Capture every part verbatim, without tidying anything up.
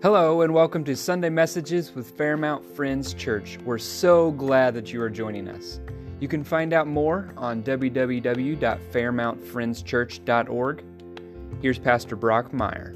Hello and welcome to Sunday Messages with Fairmount Friends Church. We're so glad that you are joining us. You can find out more on w w w dot fairmount friends church dot org. Here's Pastor Brock Meyer.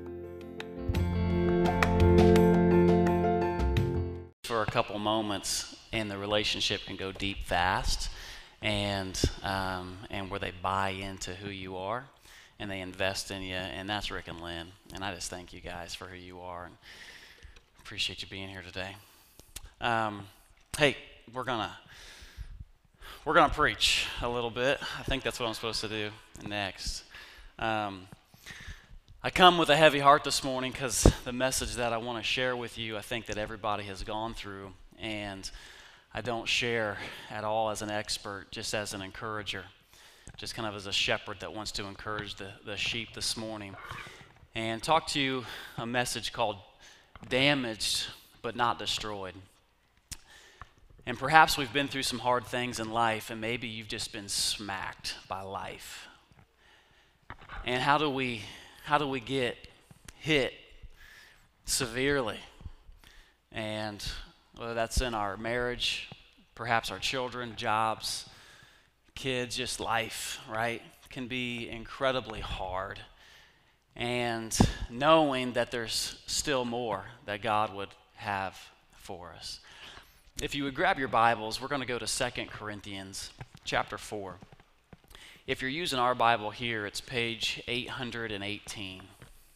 For a couple moments, and the relationship can go deep fast, and um, and where they buy into who you are, and they invest in you, and that's Rick and Lynn. And I just thank you guys for who you are, and appreciate you being here today. Um, hey, we're gonna we're gonna preach a little bit. I think that's what I'm supposed to do next. Um, I come with a heavy heart this morning because the message that I want to share with you, I think that everybody has gone through, and I don't share at all as an expert, just as an encourager, just kind of as a shepherd that wants to encourage the, the sheep this morning, and talk to you a message called Damaged But Not Destroyed. And perhaps we've been through some hard things in life, and maybe you've just been smacked by life. And how do we how do we get hit severely? And whether that's in our marriage, perhaps our children, jobs, kids, just life, right, can be incredibly hard. And knowing that there's still more that God would have for us. If you would grab your Bibles, we're going to go to Second Corinthians chapter four. If you're using our Bible here, it's page eight hundred eighteen.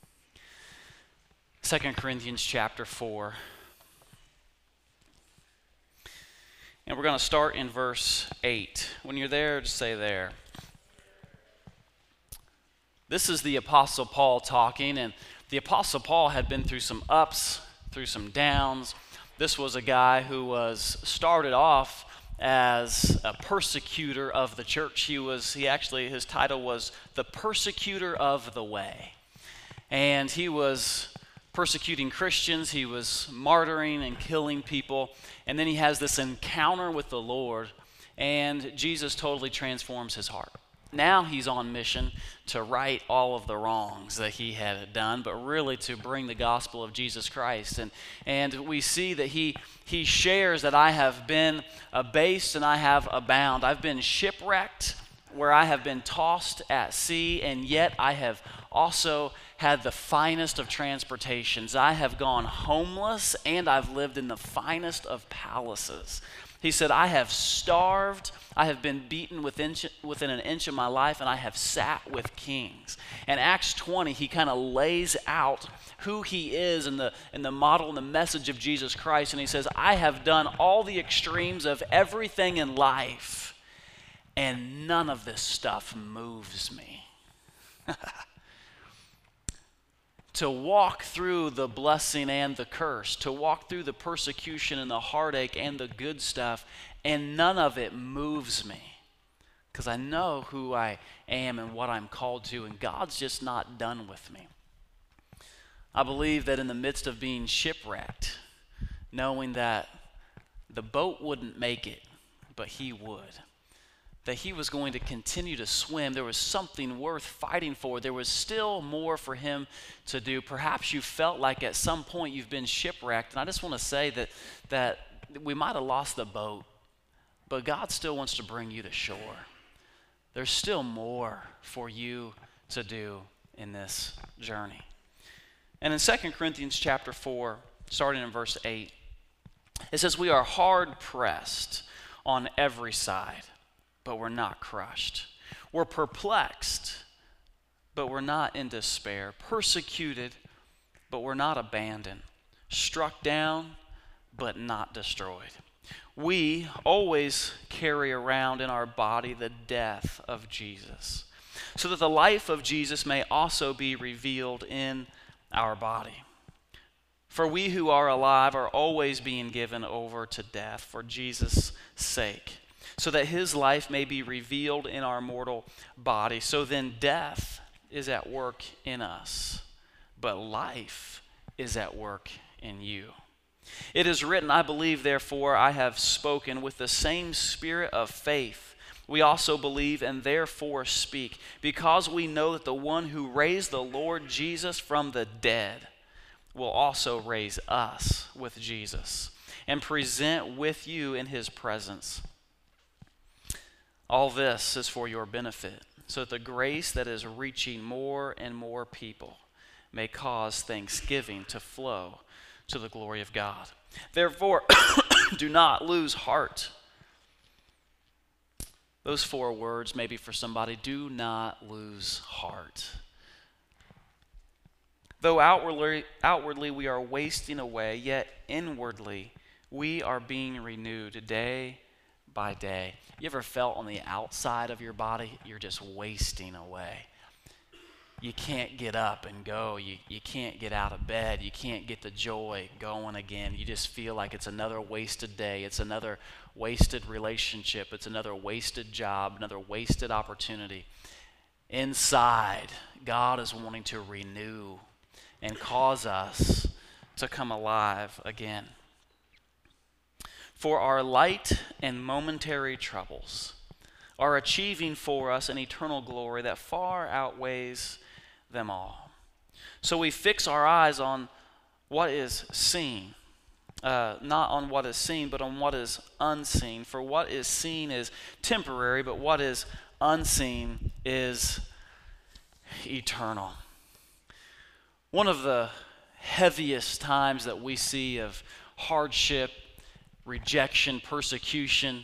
Second Corinthians chapter four. And we're going to start in verse eight. When you're there, just say there. This is the Apostle Paul talking, and the Apostle Paul had been through some ups, through some downs. This was a guy who was started off as a persecutor of the church. He was, he actually, his title was the persecutor of the way. And he was persecuting Christians, he was martyring and killing people, and then he has this encounter with the Lord, and Jesus totally transforms his heart. Now he's on mission to right all of the wrongs that he had done, but really to bring the gospel of Jesus Christ. And and we see that he he shares that I have been abased and I have abound. I've been shipwrecked, where I have been tossed at sea, and yet I have also had the finest of transportations. I have gone homeless, and I've lived in the finest of palaces. He said, I have starved, I have been beaten within, within an inch of my life, and I have sat with kings. In Acts twenty, he kind of lays out who he is in the, in the model and the message of Jesus Christ, and he says, I have done all the extremes of everything in life, and none of this stuff moves me. To walk through the blessing and the curse, to walk through the persecution and the heartache and the good stuff, and none of it moves me, because I know who I am and what I'm called to, and God's just not done with me. I believe that in the midst of being shipwrecked, knowing that the boat wouldn't make it, but he would, that he was going to continue to swim. There was something worth fighting for. There was still more for him to do. Perhaps you felt like at some point you've been shipwrecked, and I just want to say that that we might have lost the boat, but God still wants to bring you to shore. There's still more for you to do in this journey. And in Second Corinthians chapter four, starting in verse eight, it says, we are hard pressed on every side, but we're not crushed. We're perplexed, but we're not in despair. Persecuted, but we're not abandoned. Struck down, but not destroyed. We always carry around in our body the death of Jesus, so that the life of Jesus may also be revealed in our body. For we who are alive are always being given over to death for Jesus' sake, so that his life may be revealed in our mortal body. So then death is at work in us, but life is at work in you. It is written, I believe, therefore I have spoken with the same spirit of faith. We also believe and therefore speak, because we know that the one who raised the Lord Jesus from the dead will also raise us with Jesus and present with you in his presence. All this is for your benefit, so that the grace that is reaching more and more people may cause thanksgiving to flow to the glory of God. Therefore, do not lose heart. Those four words, maybe for somebody, do not lose heart. Though outwardly, outwardly we are wasting away, yet inwardly we are being renewed day by day. You ever felt on the outside of your body, you're just wasting away? You can't get up and go. You, you can't get out of bed. You can't get the joy going again. You just feel like it's another wasted day. It's another wasted relationship. It's another wasted job, another wasted opportunity. Inside, God is wanting to renew and cause us to come alive again. For our light and momentary troubles are achieving for us an eternal glory that far outweighs them all. So we fix our eyes on what is seen, uh, not on what is seen, but on what is unseen. For what is seen is temporary, but what is unseen is eternal. One of the heaviest times that we see of hardship, rejection, persecution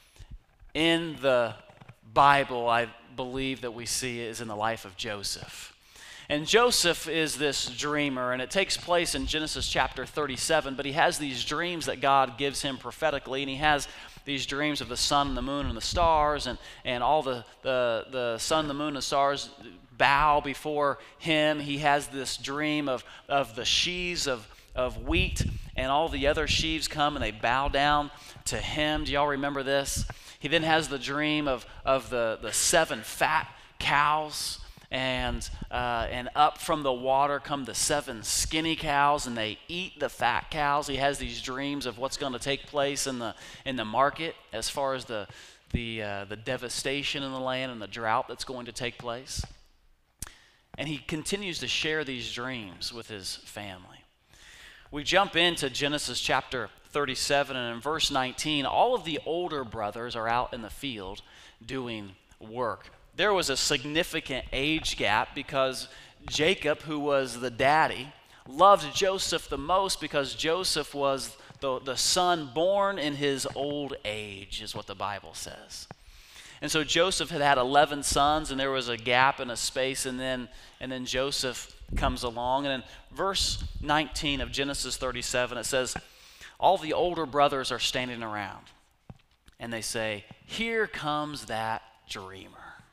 in the Bible, I believe that we see is in the life of Joseph. And Joseph is this dreamer, and it takes place in Genesis chapter thirty-seven, but he has these dreams that God gives him prophetically, and he has these dreams of the sun and the moon and the stars, and, and all the, the, the sun, the moon, and the stars bow before him. He has this dream of, of the sheaves of, of wheat, and all the other sheaves come and they bow down to him. Do y'all remember this? He then has the dream of, of the, the seven fat cows, and uh, and up from the water come the seven skinny cows, and they eat the fat cows. He has these dreams of what's going to take place in the in the market as far as the the uh, the devastation in the land and the drought that's going to take place. And he continues to share these dreams with his family. We jump into Genesis chapter thirty-seven, and in verse nineteen, all of the older brothers are out in the field doing work. There was a significant age gap because Jacob, who was the daddy, loved Joseph the most because Joseph was the, the son born in his old age, is what the Bible says. And so Joseph had had eleven sons, and there was a gap and a space, and then and then Joseph comes along. And in verse nineteen of Genesis thirty-seven, it says, all the older brothers are standing around, and they say, here comes that dreamer.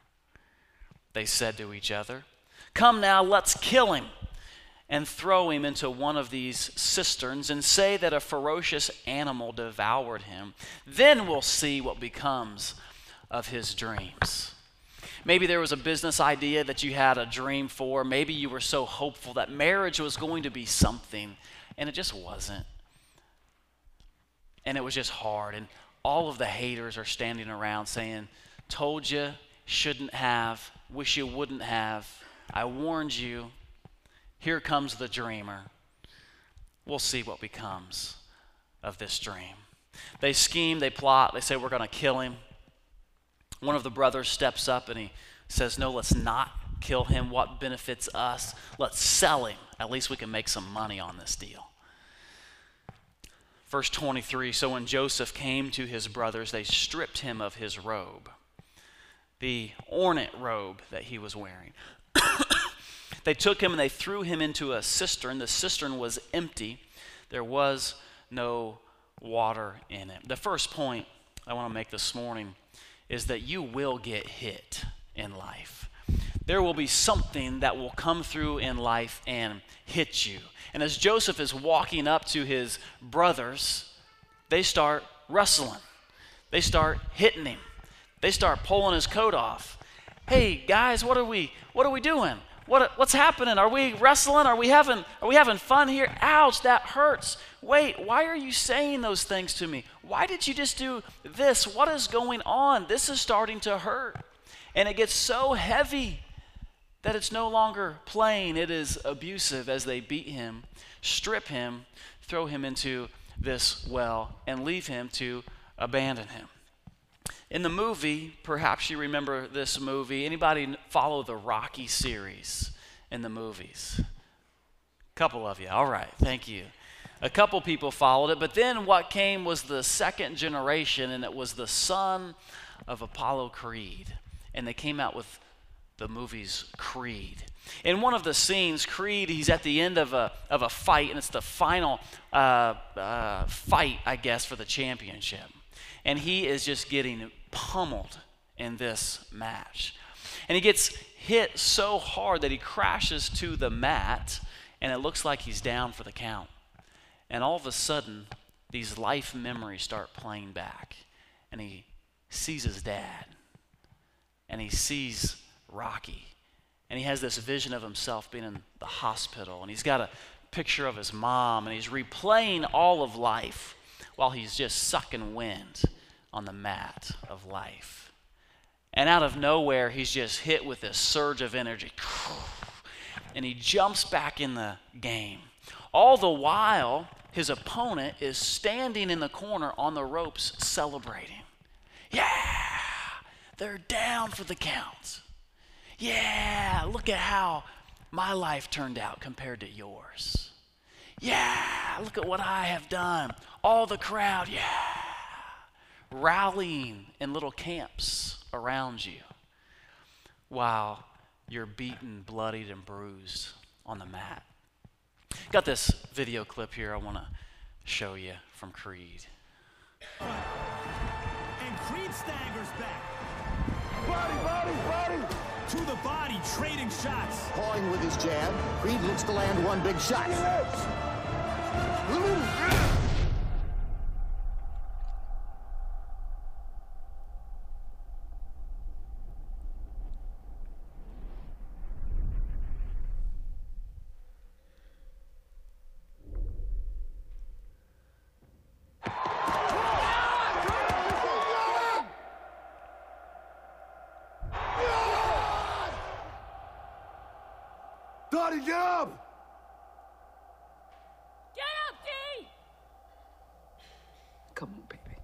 They said to each other, come now, let's kill him and throw him into one of these cisterns and say that a ferocious animal devoured him. Then we'll see what becomes of his dreams. Maybe there was a business idea that you had a dream for. Maybe you were so hopeful that marriage was going to be something, and it just wasn't. And it was just hard. And all of the haters are standing around saying, told you, shouldn't have, wish you wouldn't have, I warned you, here comes the dreamer. We'll see what becomes of this dream. They scheme, they plot, they say we're going to kill him. One of the brothers steps up and he says, no, let's not kill him. What benefits us? Let's sell him. At least we can make some money on this deal. Verse twenty-three, so when Joseph came to his brothers, they stripped him of his robe, the ornate robe that he was wearing. They took him and they threw him into a cistern. The cistern was empty. There was no water in it. The first point I want to make this morning is that you will get hit in life. There will be something that will come through in life and hit you. And as Joseph is walking up to his brothers, they start wrestling. They start hitting him. They start pulling his coat off. Hey guys, what are we what are we doing? What what's happening? Are we wrestling? Are we having are we having fun here? Ouch, that hurts. Wait, why are you saying those things to me? Why did you just do this? What is going on? This is starting to hurt. And it gets so heavy that it's no longer playing, it is abusive as they beat him, strip him, throw him into this well, and leave him to abandon him. In the movie, perhaps you remember this movie. Anybody follow the Rocky series in the movies? A couple of you. All right, thank you. A couple people followed it, but then what came was the second generation, and it was the son of Apollo Creed. And they came out with the movie's Creed. In one of the scenes, Creed, he's at the end of a of a fight, and it's the final uh, uh, fight, I guess, for the championship. And he is just getting pummeled in this match. And he gets hit so hard that he crashes to the mat, and it looks like he's down for the count. And all of a sudden, these life memories start playing back. And he sees his dad, and he sees Rocky. And he has this vision of himself being in the hospital, and he's got a picture of his mom, and he's replaying all of life while he's just sucking wind on the mat of life. And out of nowhere, he's just hit with this surge of energy. And he jumps back in the game. All the while, his opponent is standing in the corner on the ropes celebrating. Yeah, they're down for the count. Yeah, look at how my life turned out compared to yours. Yeah, look at what I have done. All the crowd, yeah, rallying in little camps around you while you're beaten, bloodied, and bruised on the mat. Got this video clip here I want to show you from Creed. And Creed staggers back. Body, body, body! To the body, trading shots. Pawing with his jab, Creed looks to land one big shot. Dottie, get up! Get up, D! Come on, baby.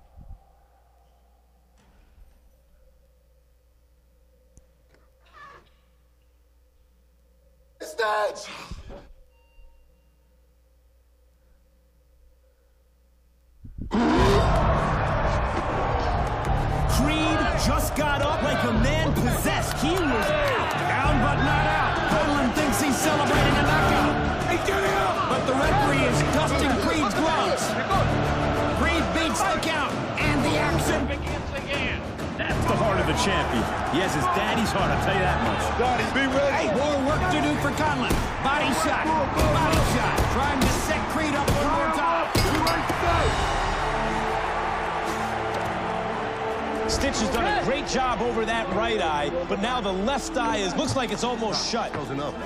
Stage! Creed just got up like a man possessed. He was out. Down but not out. Conlon thinks he's celebrating a knockout. Hey, get up! But the referee is dusting Creed's gloves. Creed beats the count. And the action begins again. That's the heart of the champion. He has his daddy's heart, I'll tell you that much. Dottie, be ready! Hey, more work to do for Conlon. Body shot. Body shot. Trying to set Creed up one more time. Stitch has done a great job over that right eye, but now the left eye is looks like it's almost shut. Closing up.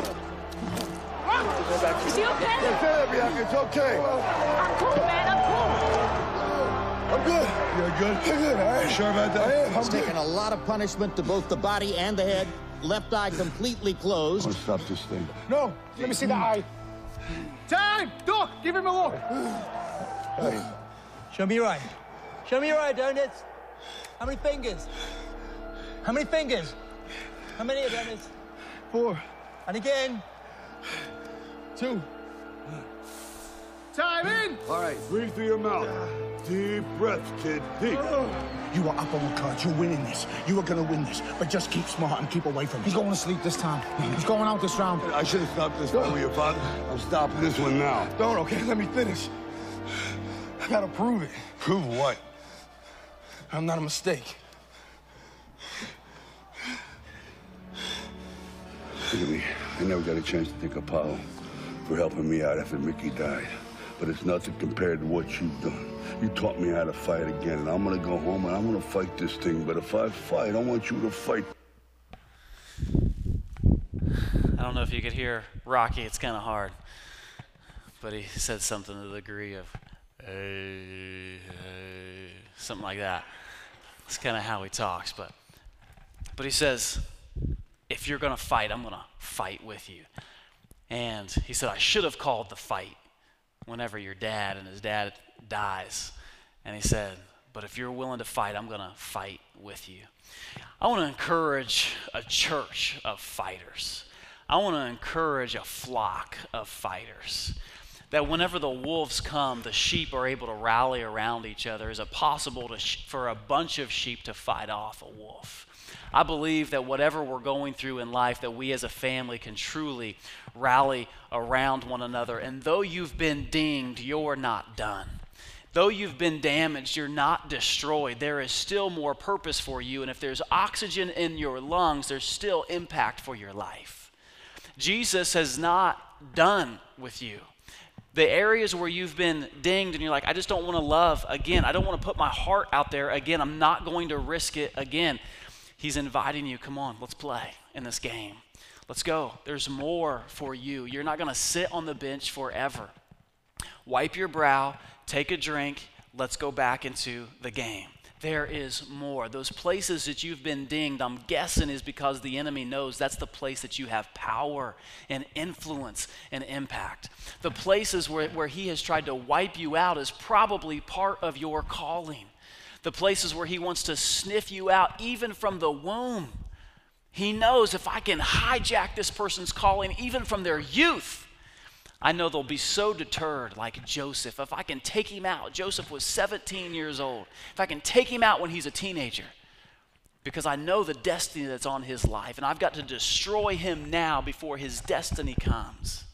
Is he okay? It's okay, Bianca, it's okay. I'm cool, man. I'm cool. I'm good. You're good? I'm good, all right. You sure about that? I am. I'm It's taken a lot of punishment to both the body and the head. Left eye completely closed. Let's stop this thing. No, let me see the eye. Time! Doc, give him a look. Hey. Show me your eye. Show me your eye, Donuts. How many fingers? How many fingers? How many, Donuts? Four, And again. two. Time in! All right, breathe through your mouth. Deep breath, kid. Deep. You are up on the cards. You're winning this. You are gonna win this. But just keep smart and keep away from him. He's going to sleep this time. He's going out this round. I should have stopped this one with your father. I'm stopping this one now. Don't, okay? Let me finish. I gotta prove it. Prove what? I'm not a mistake. Look at me. I never got a chance to thank Apollo for helping me out after Mickey died. But it's nothing compared to what you've done. You taught me how to fight again, and I'm gonna go home and I'm gonna fight this thing. But if I fight, I want you to fight. I don't know if you could hear Rocky. It's kind of hard. But he said something to the degree of, hey, hey, something like that. That's kind of how he talks. But, but he says, if if you're going to fight, I'm going to fight with you. And he said, I should have called the fight whenever your dad and his dad dies. And he said, but if you're willing to fight, I'm going to fight with you. I want to encourage a church of fighters. I want to encourage a flock of fighters. That whenever the wolves come, the sheep are able to rally around each other. Is it possible to sh- for a bunch of sheep to fight off a wolf? I believe that whatever we're going through in life, that we as a family can truly rally around one another. And though you've been dinged, you're not done. Though you've been damaged, you're not destroyed. There is still more purpose for you. And if there's oxygen in your lungs, there's still impact for your life. Jesus has not done with you. The areas where you've been dinged and you're like, I just don't want to love again. I don't want to put my heart out there again. I'm not going to risk it again. He's inviting you, come on, let's play in this game. Let's go. There's more for you. You're not going to sit on the bench forever. Wipe your brow, take a drink, let's go back into the game. There is more. Those places that you've been dinged, I'm guessing is because the enemy knows that's the place that you have power and influence and impact. The places where, where he has tried to wipe you out is probably part of your calling. The places where he wants to sniff you out even from the womb. He knows if I can hijack this person's calling even from their youth, I know they'll be so deterred like Joseph. If I can take him out, Joseph was seventeen years old. If I can take him out when he's a teenager, because I know the destiny that's on his life, and I've got to destroy him now before his destiny comes.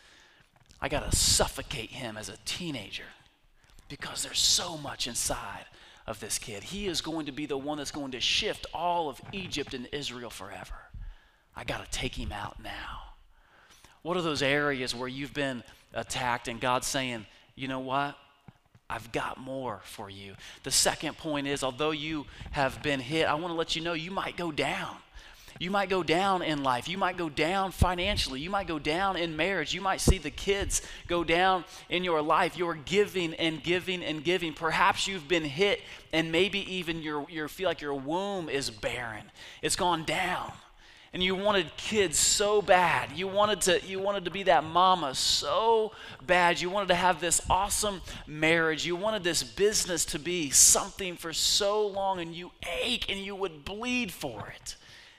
I got to suffocate him as a teenager because there's so much inside of this kid. He is going to be the one that's going to shift all of Egypt and Israel forever. I got to take him out now. What are those areas where you've been attacked and God's saying, you know what? I've got more for you. The second point is, although you have been hit, I want to let you know you might go down. You might go down in life. You might go down financially. You might go down in marriage. You might see the kids go down in your life. You're giving and giving and giving. Perhaps you've been hit and maybe even you you feel like your womb is barren. It's gone down. And you wanted kids so bad. You wanted to you wanted to be that mama so bad. You wanted to have this awesome marriage. You wanted this business to be something for so long, and you ache and you would bleed for it.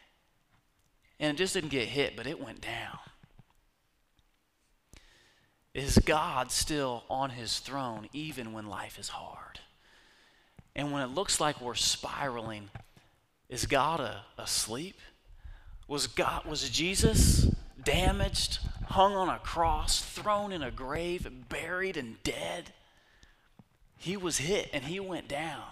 And it just didn't get hit, but it went down. Is God still on his throne even when life is hard? And when it looks like we're spiraling, is God a, asleep? Was God, was Jesus damaged, hung on a cross, thrown in a grave, buried and dead? He was hit and he went down.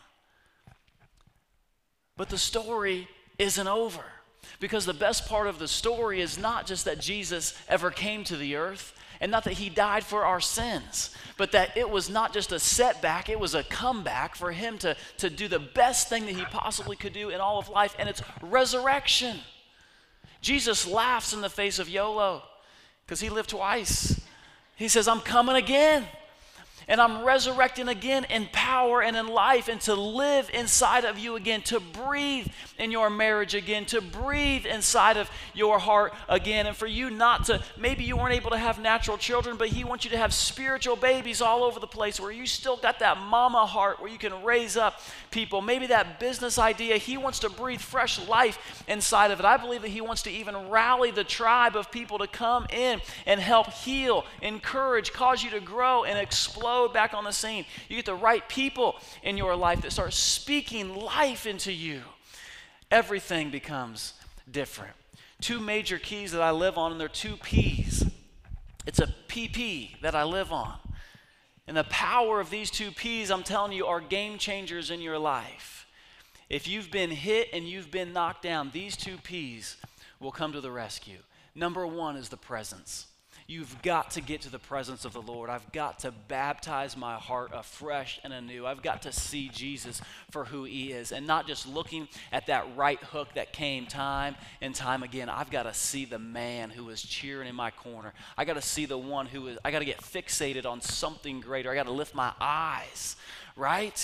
But the story isn't over, because the best part of the story is not just that Jesus ever came to the earth and not that he died for our sins, but that it was not just a setback, it was a comeback for him to, to do the best thing that he possibly could do in all of life, and it's resurrection. Jesus laughs in the face of YOLO because he lived twice. He says, I'm coming again. And I'm resurrecting again in power and in life, and to live inside of you again, to breathe in your marriage again, to breathe inside of your heart again. And for you not to, maybe you weren't able to have natural children, but he wants you to have spiritual babies all over the place where you still got that mama heart where you can raise up people. Maybe that business idea, he wants to breathe fresh life inside of it. I believe that he wants to even rally the tribe of people to come in and help heal, encourage, cause you to grow and explode back on the scene. You get the right people in your life that start speaking life into you. Everything becomes different. Two major keys that I live on, and they're two P's. It's a P P that I live on. And the power of these two P's, I'm telling you, are game changers in your life. If you've been hit and you've been knocked down, these two P's will come to the rescue. Number one is the presence. You've got to get to the presence of the Lord. I've got to baptize my heart afresh and anew. I've got to see Jesus for who he is, and not just looking at that right hook that came time and time again. I've got to see the man who is cheering in my corner. I got to see the one who is, I got to get fixated on something greater. I got to lift my eyes, right?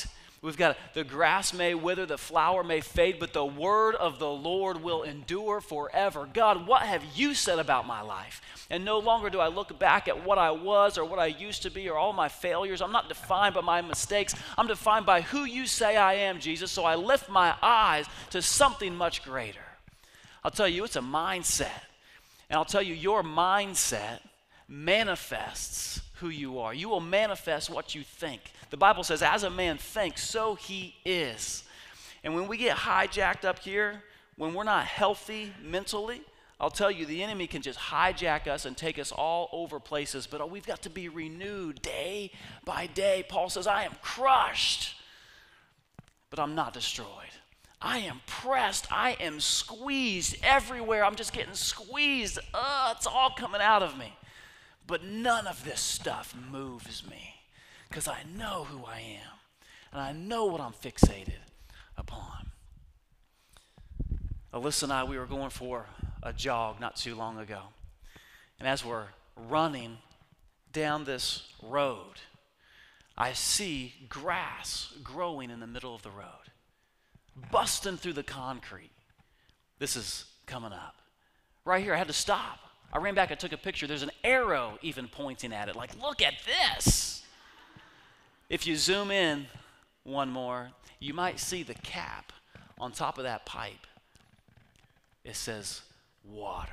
We've got the grass may wither, the flower may fade, but the word of the Lord will endure forever. God, what have you said about my life? And no longer do I look back at what I was or what I used to be or all my failures. I'm not defined by my mistakes. I'm defined by who you say I am, Jesus. So I lift my eyes to something much greater. I'll tell you, it's a mindset. And I'll tell you, your mindset manifests who you are. You will manifest what you think. The Bible says, as a man thinks, so he is. And when we get hijacked up here, when we're not healthy mentally, I'll tell you, the enemy can just hijack us and take us all over places, but we've got to be renewed day by day. Paul says, I am crushed, but I'm not destroyed. I am pressed. I am squeezed everywhere. I'm just getting squeezed. Uh, it's all coming out of me. But none of this stuff moves me because I know who I am and I know what I'm fixated upon. Alyssa and I, we were going for a jog not too long ago. And as we're running down this road, I see grass growing in the middle of the road, busting through the concrete. This is coming up. Right here, I had to stop. I ran back and took a picture. There's an arrow even pointing at it. Like, look at this. If you zoom in one more, you might see the cap on top of that pipe. It says water.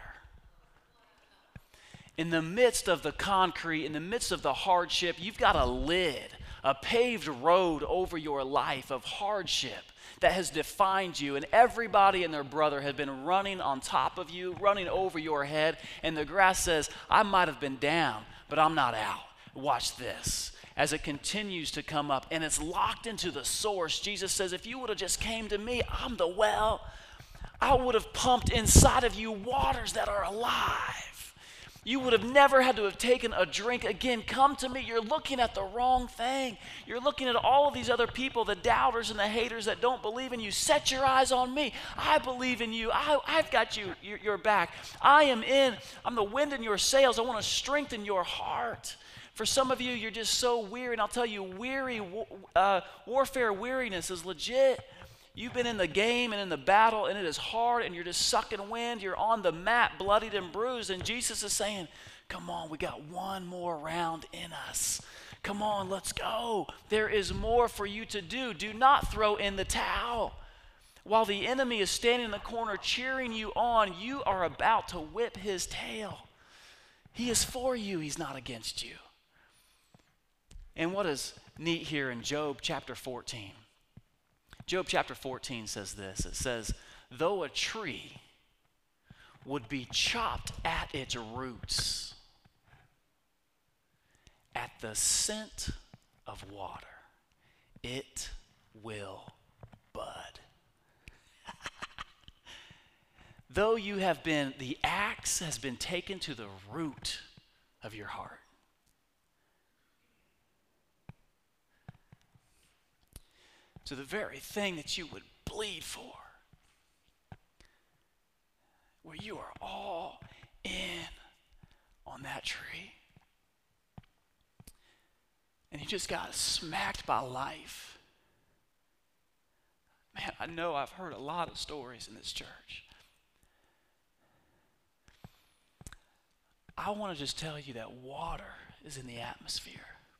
In the midst of the concrete, in the midst of the hardship, you've got a lid, a paved road over your life of hardship that has defined you, and everybody and their brother have been running on top of you, running over your head, and the grass says, I might have been down, but I'm not out. Watch this. As it continues to come up, and it's locked into the source, Jesus says, if you would have just came to me, I'm the well, I would have pumped inside of you waters that are alive. You would have never had to have taken a drink again. Come to me. You're looking at the wrong thing. You're looking at all of these other people, the doubters and the haters that don't believe in you. Set your eyes on me. I believe in you. I, I've got you, your, your back. I am in. I'm the wind in your sails. I want to strengthen your heart. For some of you, you're just so weary. And I'll tell you, weary, uh, warfare weariness is legit. You've been in the game and in the battle, and it is hard, and you're just sucking wind. You're on the mat, bloodied and bruised, and Jesus is saying, come on, we got one more round in us. Come on, let's go. There is more for you to do. Do not throw in the towel. While the enemy is standing in the corner cheering you on, you are about to whip his tail. He is for you. He's not against you. And what is neat here in Job chapter fourteen? Job chapter fourteen says this. It says, though a tree would be chopped at its roots, at the scent of water, it will bud. Though you have been, the axe has been taken to the root of your heart. To the very thing that you would bleed for, where you are all in on that tree, and you just got smacked by life. Man, I know I've heard a lot of stories in this church. I want to just tell you that water is in the atmosphere.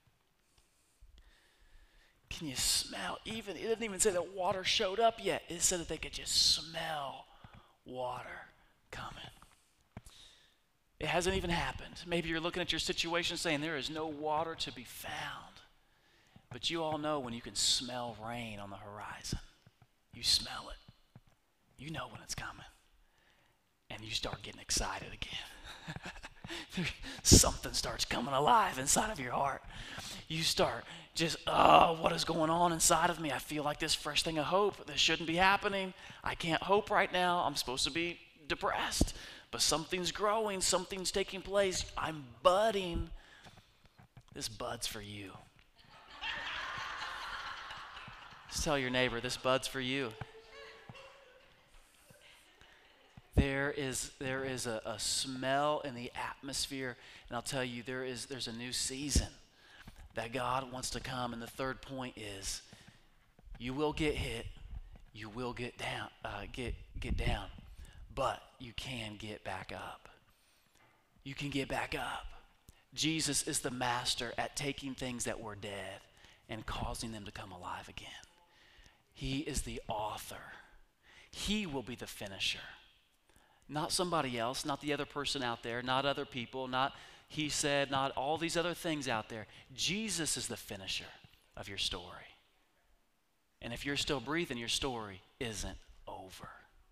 Can you smell? Even it didn't even say that water showed up yet. It said that they could just smell water coming. It hasn't even happened. Maybe you're looking at your situation saying there is no water to be found. But you all know when you can smell rain on the horizon. You smell it. You know when it's coming. And you start getting excited again. Something starts coming alive inside of your heart. You start just, oh, what is going on inside of me? I feel like this fresh thing of hope. This shouldn't be happening. I can't hope right now. I'm supposed to be depressed. But something's growing. Something's taking place. I'm budding. This bud's for you. Just tell your neighbor, this bud's for you. There is, there is a, a smell in the atmosphere. And I'll tell you, there is, there's a new season that God wants to come. And the third point is, You will get hit. You will get down, uh, get, get down. But you can get back up. You can get back up. Jesus is the master at taking things that were dead and causing them to come alive again. He is the author. He will be the finisher. Not somebody else, not the other person out there, not other people, not he said, not all these other things out there. Jesus is the finisher of your story. And if you're still breathing, your story isn't over.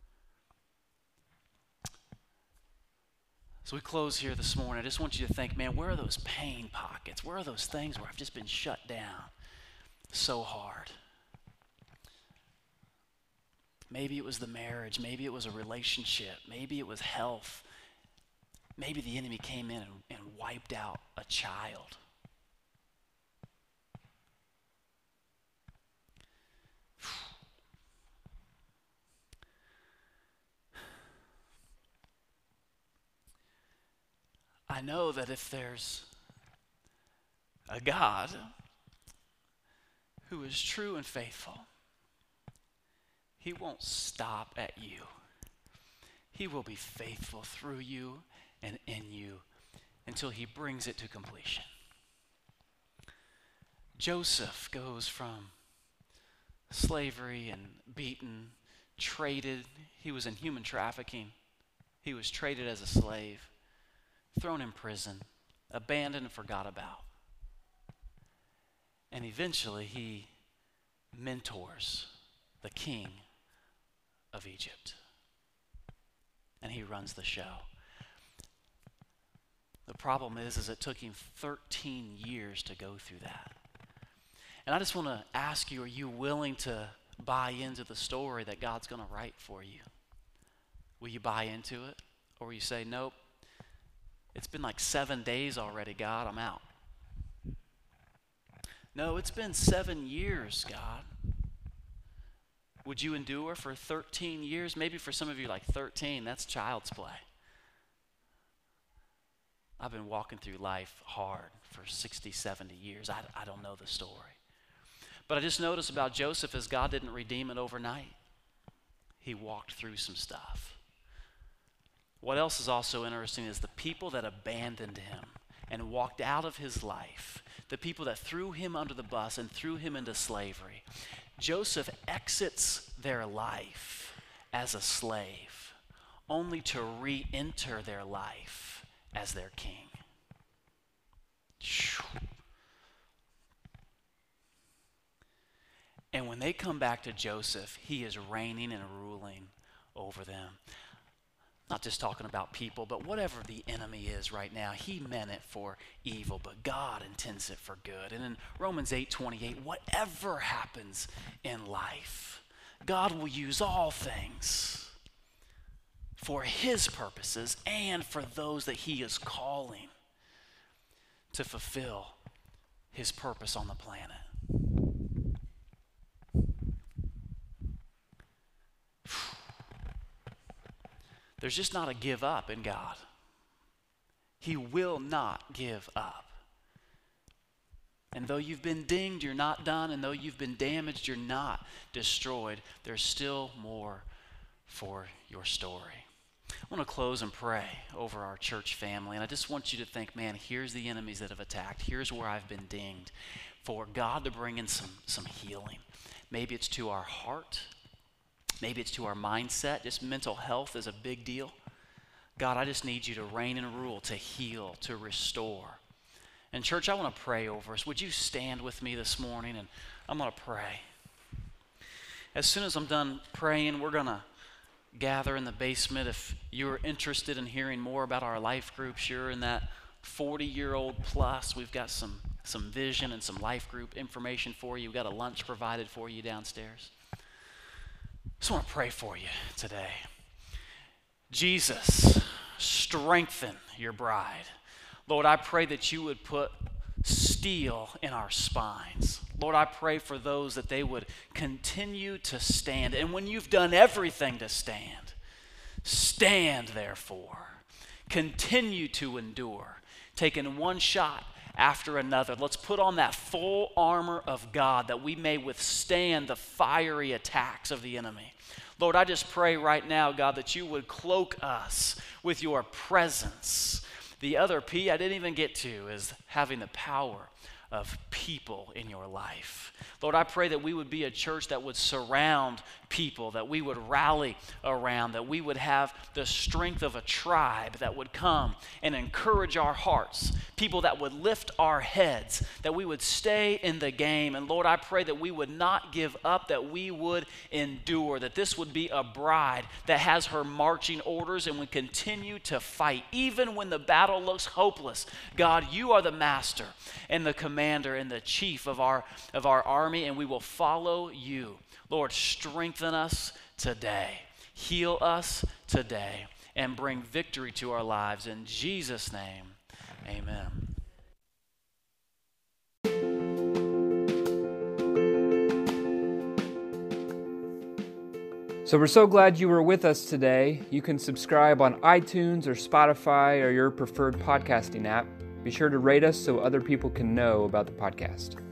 So we close here this morning. I just want you to think, man, where are those pain pockets? Where are those things where I've just been shut down so hard? Maybe it was the marriage. Maybe it was a relationship. Maybe it was health. Maybe the enemy came in and, and wiped out a child. I know that if there's a God who is true and faithful, he won't stop at you. He will be faithful through you and in you until he brings it to completion. Joseph goes from slavery and beaten, traded. He was in human trafficking. He was traded as a slave, thrown in prison, abandoned and forgot about. And eventually he mentors the king of Egypt. And he runs the show. The problem is, is it took him thirteen years to go through that. And I just want to ask you, are you willing to buy into the story that God's going to write for you? Will you buy into it? Or will you say, nope, it's been like seven days already, God, I'm out. No, it's been seven years, God. Would you endure for thirteen years? Maybe for some of you, like thirteen, that's child's play. I've been walking through life hard for sixty, seventy years. I, I don't know the story. But I just noticed about Joseph is God didn't redeem it overnight. He walked through some stuff. What else is also interesting is the people that abandoned him and walked out of his life, the people that threw him under the bus and threw him into slavery. Joseph exits their life as a slave, only to re-enter their life as their king. And when they come back to Joseph, he is reigning and ruling over them. Not just talking about people, but whatever the enemy is right now, he meant it for evil, but God intends it for good. And in Romans eight twenty-eight, whatever happens in life, God will use all things for his purposes and for those that he is calling to fulfill his purpose on the planet. There's just not a give up in God. He will not give up. And though you've been dinged, you're not done. And though you've been damaged, you're not destroyed. There's still more for your story. I want to close and pray over our church family. And I just want you to think, man, here's the enemies that have attacked. Here's where I've been dinged. For God to bring in some, some healing. Maybe it's to our heart. Maybe it's to our mindset. Just mental health is a big deal. God, I just need you to reign and rule, to heal, to restore. And church, I want to pray over us. Would you stand with me this morning? And I'm going to pray. As soon as I'm done praying, we're going to gather in the basement. If you're interested in hearing more about our life groups, you're in that forty-year-old plus. We've got some, some vision and some life group information for you. We've got a lunch provided for you downstairs. I just want to pray for you today. Jesus, strengthen your bride. Lord, I pray that you would put steel in our spines. Lord, I pray for those that they would continue to stand. And when you've done everything to stand, stand therefore. Continue to endure, taking one shot after another. Let's put on that full armor of God that we may withstand the fiery attacks of the enemy. Lord, I just pray right now, God, that you would cloak us with your presence. The other P I didn't even get to is having the power of people in your life. Lord, I pray that we would be a church that would surround people, that we would rally around, that we would have the strength of a tribe that would come and encourage our hearts, people that would lift our heads, that we would stay in the game. And Lord, I pray that we would not give up, that we would endure, that this would be a bride that has her marching orders and would continue to fight, even when the battle looks hopeless. God, you are the master and the commander and the chief of our, of our army, and we will follow you. Lord, strengthen us today. Heal us today and bring victory to our lives. In Jesus' name, amen. So we're so glad you were with us today. You can subscribe on iTunes or Spotify or your preferred podcasting app. Be sure to rate us so other people can know about the podcast.